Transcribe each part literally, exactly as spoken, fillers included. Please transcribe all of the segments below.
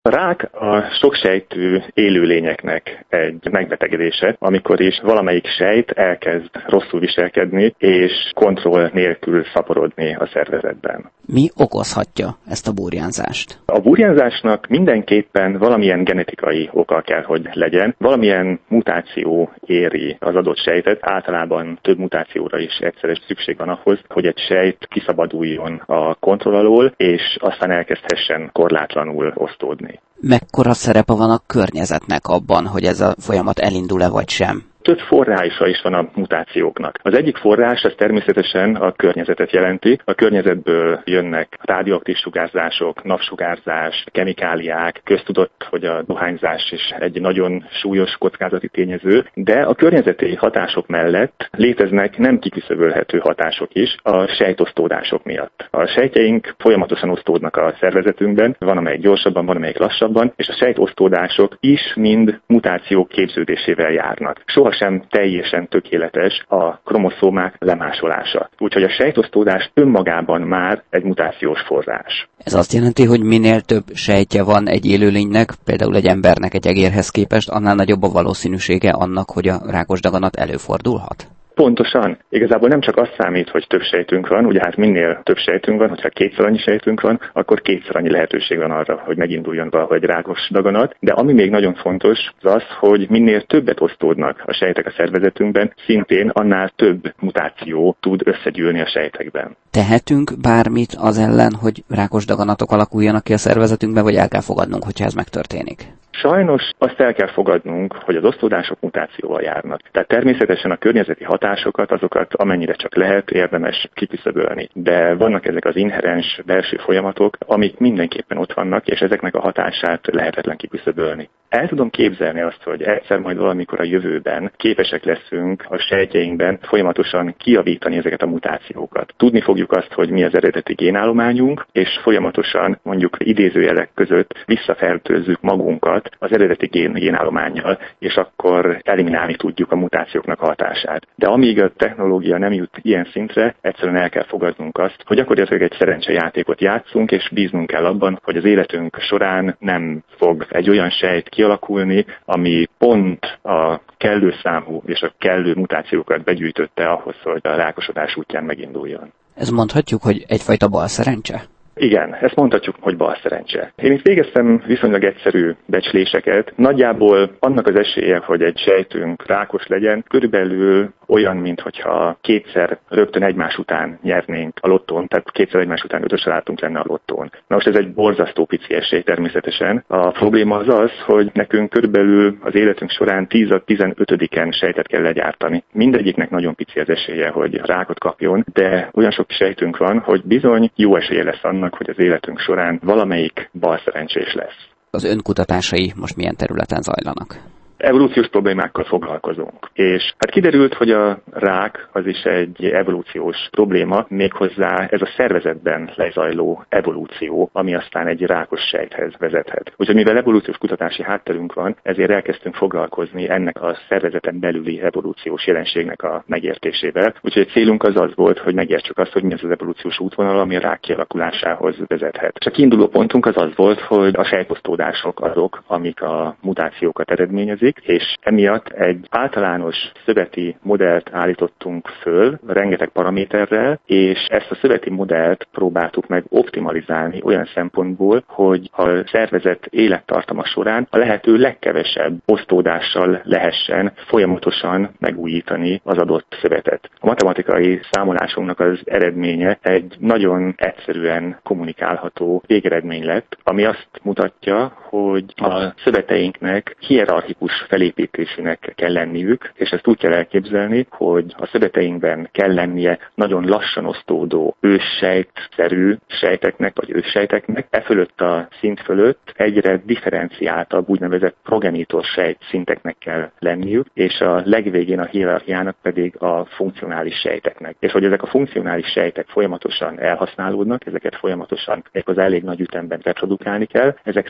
A rák a soksejtű élőlényeknek egy megbetegedése, amikor is valamelyik sejt elkezd rosszul viselkedni, és kontroll nélkül szaporodni a szervezetben. Mi okozhatja ezt a burjánzást? A burjánzásnak mindenképpen valamilyen genetikai oka kell, hogy legyen. Valamilyen mutáció éri az adott sejtet. Általában több mutációra is egyszerre szükség van ahhoz, hogy egy sejt kiszabaduljon a kontroll alól, és aztán elkezdhessen korlátlanul osztódni. Mekkora szerepe van a környezetnek abban, hogy ez a folyamat elindul-e vagy sem? Több forrása is van a mutációknak. Az egyik forrás az természetesen a környezetet jelenti. A környezetből jönnek rádióaktív sugárzások, napsugárzás, kemikáliák. Köztudott, hogy a dohányzás is egy nagyon súlyos kockázati tényező, de a környezeti hatások mellett léteznek nem kiküszöbölhető hatások is a sejtosztódások miatt. A sejtjeink folyamatosan osztódnak a szervezetünkben, van amelyik gyorsabban, van amelyik lassabban, és a sejtosztódások is mind mutációk képződésével járnak. Soha sem teljesen tökéletes a kromoszómák lemásolása. Úgyhogy a sejtosztódás önmagában már egy mutációs forrás. Ez azt jelenti, hogy minél több sejtje van egy élőlénynek, például egy embernek egy egérhez képest, annál nagyobb a valószínűsége annak, hogy a rákos daganat előfordulhat? Pontosan. Igazából nem csak az számít, hogy több sejtünk van, ugye hát minél több sejtünk van, hogyha kétszer annyi sejtünk van, akkor kétszer annyi lehetőség van arra, hogy meginduljon valahogy rákos daganat. De ami még nagyon fontos, az az, hogy minél többet osztódnak a sejtek a szervezetünkben, szintén annál több mutáció tud összegyűlni a sejtekben. Tehetünk bármit az ellen, hogy rákos daganatok alakuljanak ki a szervezetünkben, vagy el kell fogadnunk, hogyha ez megtörténik? Sajnos azt el kell fogadnunk, hogy az osztódások mutációval járnak. Tehát természetesen a környezeti hatásokat, azokat amennyire csak lehet érdemes kiküszöbölni. De vannak ezek az inherens belső folyamatok, amik mindenképpen ott vannak, és ezeknek a hatását lehetetlen kiküszöbölni. El tudom képzelni azt, hogy egyszer majd valamikor a jövőben képesek leszünk a sejtjeinkben folyamatosan kijavítani ezeket a mutációkat. Tudni fogjuk azt, hogy mi az eredeti génállományunk, és folyamatosan mondjuk idézőjelek között visszafertőzzük magunkat az eredeti gén, génállománnyal, és akkor eliminálni tudjuk a mutációknak hatását. De amíg a technológia nem jut ilyen szintre, egyszerűen el kell fogadnunk azt, hogy gyakorlatilag egy szerencsejátékot játszunk, és bíznunk kell abban, hogy az életünk során nem fog egy olyan sejt kialakulni, ami pont a kellő számú és a kellő mutációkat begyűjtötte ahhoz, hogy a rákosodás útján meginduljon. Ez mondhatjuk, hogy egyfajta balszerencse? Igen, ezt mondhatjuk, hogy balszerencse. Én itt végeztem viszonylag egyszerű becsléseket. Nagyjából annak az esélye, hogy egy sejtünk rákos legyen, körülbelül olyan, mintha kétszer rögtön egymás után nyernénk a lottón, tehát kétszer egymás után ötös látunk lenne a lottón. Na most ez egy borzasztó pici esély természetesen. A probléma az az, hogy nekünk körülbelül az életünk során tíz-tizenötödiken sejtet kell legyártani. Mindegyiknek nagyon pici az esélye, hogy rákot kapjon, de olyan sok sejtünk van, hogy bizony jó esélye lesz annak, hogy az életünk során valamelyik balszerencsés lesz. Az önkutatásai most milyen területen zajlanak? Evolúciós problémákkal foglalkozunk. És hát kiderült, hogy a rák az is egy evolúciós probléma, méghozzá ez a szervezetben lezajló evolúció, ami aztán egy rákos sejthez vezethet. Úgyhogy mivel evolúciós kutatási hátterünk van, ezért elkezdtünk foglalkozni ennek a szervezeten belüli evolúciós jelenségnek a megértésével. Úgyhogy a célunk az az volt, hogy megértsük azt, hogy mi az az evolúciós útvonal, ami a rák kialakulásához vezethet. És a kiinduló pontunk az az volt, hogy a sejtosztódások azok, amik a mutációkat eredményezik, és emiatt egy általános szöveti modellt állítottunk föl, rengeteg paraméterrel, és ezt a szöveti modellt próbáltuk meg optimalizálni olyan szempontból, hogy a szervezet élettartama során a lehető legkevesebb osztódással lehessen folyamatosan megújítani az adott szövetet. A matematikai számolásunknak az eredménye egy nagyon egyszerűen kommunikálható végeredmény lett, ami azt mutatja, hogy a szöveteinknek hierarchikus felépítésének kell lenniük, és ezt úgy kell elképzelni, hogy a szöveteinkben kell lennie nagyon lassan osztódó őssejtszerű sejteknek, vagy őssejteknek. E fölött a szint fölött egyre differenciáltabb úgynevezett progenitor sejt szinteknek kell lenniük, és a legvégén a hierarchiának pedig a funkcionális sejteknek. És hogy ezek a funkcionális sejtek folyamatosan elhasználódnak, ezeket folyamatosan az elég nagy ütemben reprodukálni kell, ezekre reprodukálni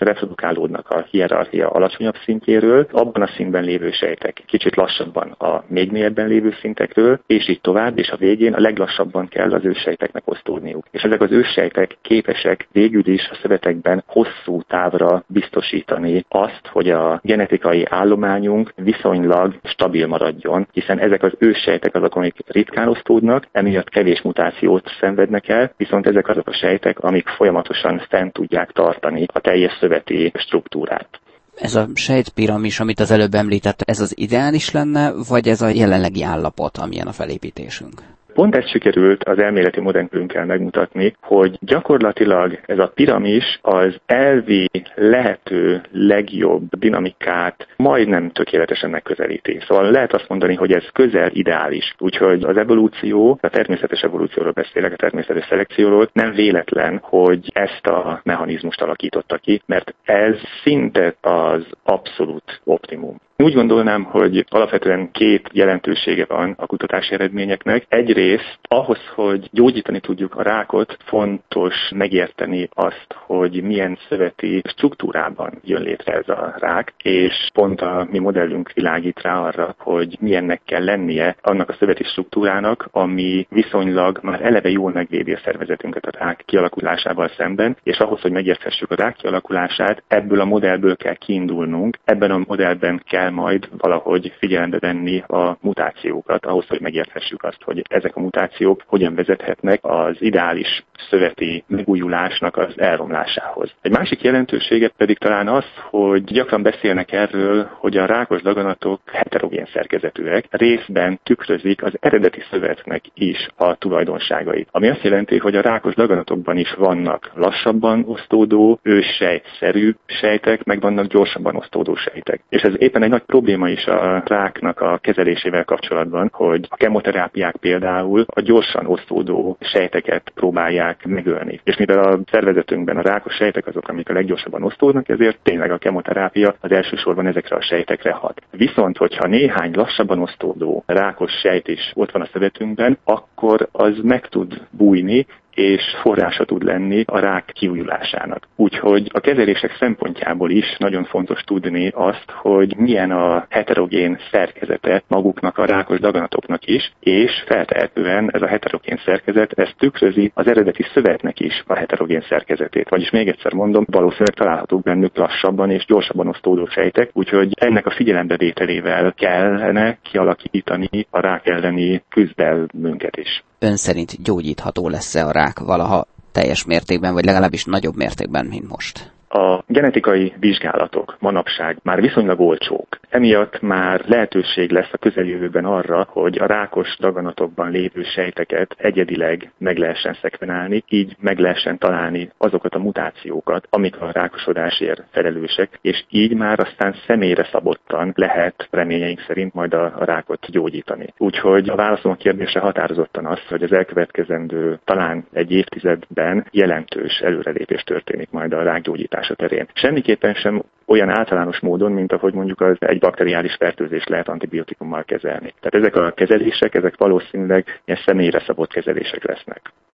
orientálódnak a hierarchia alacsonyabb szintjéről, abban a szintben lévő sejtek kicsit lassabban a még mélyebben lévő szintekről, és így tovább, és a végén a leglassabban kell az őssejteknek osztódniuk. És ezek az őssejtek képesek végül is a szövetekben hosszú távra biztosítani azt, hogy a genetikai állományunk viszonylag stabil maradjon, hiszen ezek az őssejtek azok, amik ritkán osztódnak, emiatt kevés mutációt szenvednek el, viszont ezek azok a sejtek, amik folyamatosan fent tudják tartani a teljes szöveti struktúrát. Ez a sejtpiramis, amit az előbb említett, ez az ideális lenne, vagy ez a jelenlegi állapot, amilyen a felépítésünk? Pont ezt sikerült az elméleti modellünkkel megmutatni, hogy gyakorlatilag ez a piramis az elvi lehető legjobb dinamikát majdnem tökéletesen megközelíti. Szóval lehet azt mondani, hogy ez közel ideális. Úgyhogy az evolúció, a természetes evolúcióról beszélek, a természetes szelekcióról, nem véletlen, hogy ezt a mechanizmust alakította ki, mert ez szinte az abszolút optimum. Úgy gondolnám, hogy alapvetően két jelentősége van a kutatási eredményeknek. Egyrészt ahhoz, hogy gyógyítani tudjuk a rákot, fontos megérteni azt, hogy milyen szöveti struktúrában jön létre ez a rák, és pont a mi modellünk világít rá arra, hogy milyennek kell lennie annak a szöveti struktúrának, ami viszonylag már eleve jól megvédi a szervezetünket a rák kialakulásával szemben, és ahhoz, hogy megérthessük a rák kialakulását, ebből a modellből kell kiindulnunk, ebben a modellben kell majd valahogy figyelembe venni a mutációkat, ahhoz, hogy megérthessük azt, hogy ezek a mutációk hogyan vezethetnek az ideális szöveti megújulásnak az elromlásához. Egy másik jelentősége pedig talán az, hogy gyakran beszélnek erről, hogy a rákos daganatok heterogén szerkezetűek, részben tükrözik az eredeti szövetnek is a tulajdonságait. Ami azt jelenti, hogy a rákos daganatokban is vannak lassabban osztódó, őssejtszerű sejtek, meg vannak gyorsabban osztódó sejtek. És ez éppen egy nagy probléma is a ráknak a kezelésével kapcsolatban, hogy a kemoterápiák például a gyorsan osztódó sejteket próbálják megölni. És mivel a szervezetünkben a rákos sejtek azok, amik a leggyorsabban osztódnak, ezért tényleg a kemoterápia az elsősorban ezekre a sejtekre hat. Viszont, hogyha néhány lassabban osztódó rákos sejt is ott van a szövetünkben, akkor az meg tud bújni, és forrása tud lenni a rák kiújulásának. Úgyhogy a kezelések szempontjából is nagyon fontos tudni azt, hogy milyen a heterogén szerkezete maguknak a rákos daganatoknak is, és feltehetően ez a heterogén szerkezet, ez tükrözi az eredeti szövetnek is a heterogén szerkezetét. Vagyis még egyszer mondom, valószínűleg találhatók bennük lassabban és gyorsabban osztódó sejtek, úgyhogy ennek a figyelembevételével kellene kialakítani a rák elleni küzdelmünket is. Ön szerint gyógyítható lesz-e a rák valaha teljes mértékben, vagy legalábbis nagyobb mértékben, mint most? A genetikai vizsgálatok manapság már viszonylag olcsók. Emiatt már lehetőség lesz a közeljövőben arra, hogy a rákos daganatokban lévő sejteket egyedileg meg lehessen szekvenálni, így meg lehessen találni azokat a mutációkat, amik a rákosodásért felelősek, és így már aztán személyre szabottan lehet reményeink szerint majd a, a rákot gyógyítani. Úgyhogy a válaszom a kérdésre határozottan az, hogy az elkövetkezendő talán egy évtizedben jelentős előrelépés történik majd a rákgyógyítás terén. Semmiképpen sem olyan általános módon, mint ahogy mondjuk az egy bakteriális fertőzést lehet antibiotikummal kezelni. Tehát ezek a kezelések, ezek valószínűleg ilyen személyre szabott kezelések lesznek.